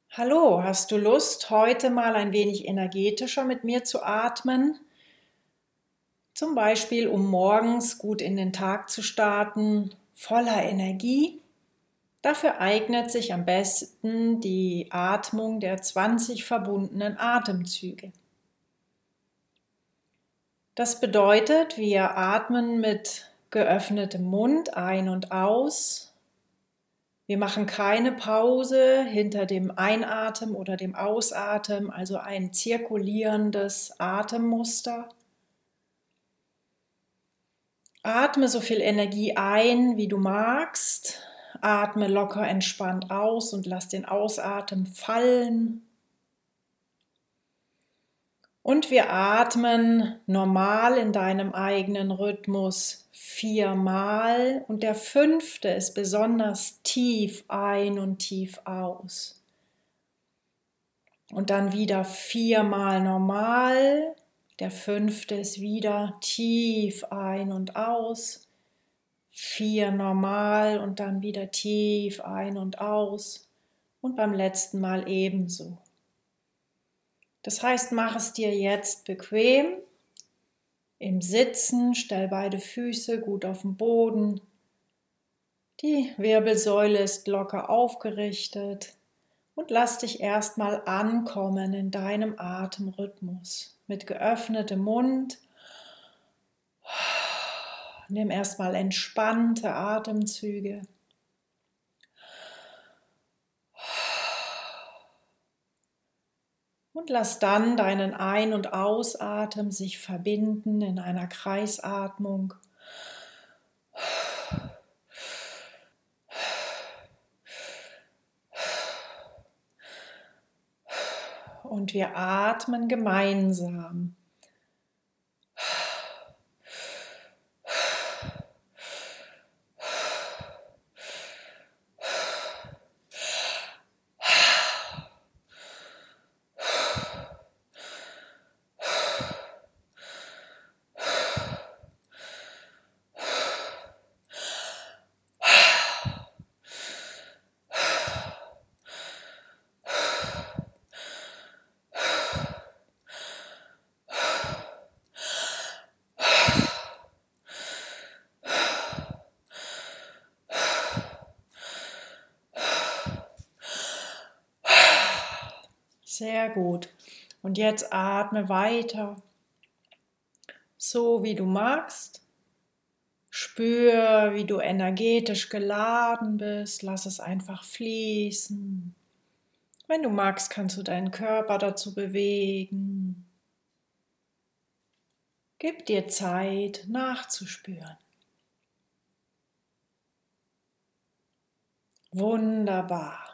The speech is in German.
Hallo, hast du Lust, heute mal ein wenig energetischer mit mir zu atmen? Zum Beispiel, um morgens gut in den Tag zu starten, voller Energie. Dafür eignet sich am besten die Atmung der 20 verbundenen Atemzüge. Das bedeutet, wir atmen mit geöffnetem Mund ein und aus. Wir machen keine Pause hinter dem Einatmen oder dem Ausatmen, also ein zirkulierendes Atemmuster. Atme so viel Energie ein, wie du magst. Atme locker entspannt aus und lass den Ausatmen fallen. Und wir atmen normal in deinem eigenen Rhythmus 4-mal und der 5. ist besonders tief ein und tief aus. Und dann wieder 4-mal normal, der 5. ist wieder tief ein und aus, 4 normal und dann wieder tief ein und aus und beim letzten Mal ebenso. Das heißt, mach es dir jetzt bequem. Im Sitzen, stell beide Füße gut auf den Boden. Die Wirbelsäule ist locker aufgerichtet und lass dich erstmal ankommen in deinem Atemrhythmus. Mit geöffnetem Mund. Nimm erstmal entspannte Atemzüge. Und lass dann deinen Ein- und Ausatmen sich verbinden in einer Kreisatmung. Und wir atmen gemeinsam. Sehr gut. Und jetzt atme weiter, so wie du magst. Spür, wie du energetisch geladen bist. Lass es einfach fließen. Wenn du magst, kannst du deinen Körper dazu bewegen. Gib dir Zeit, nachzuspüren. Wunderbar.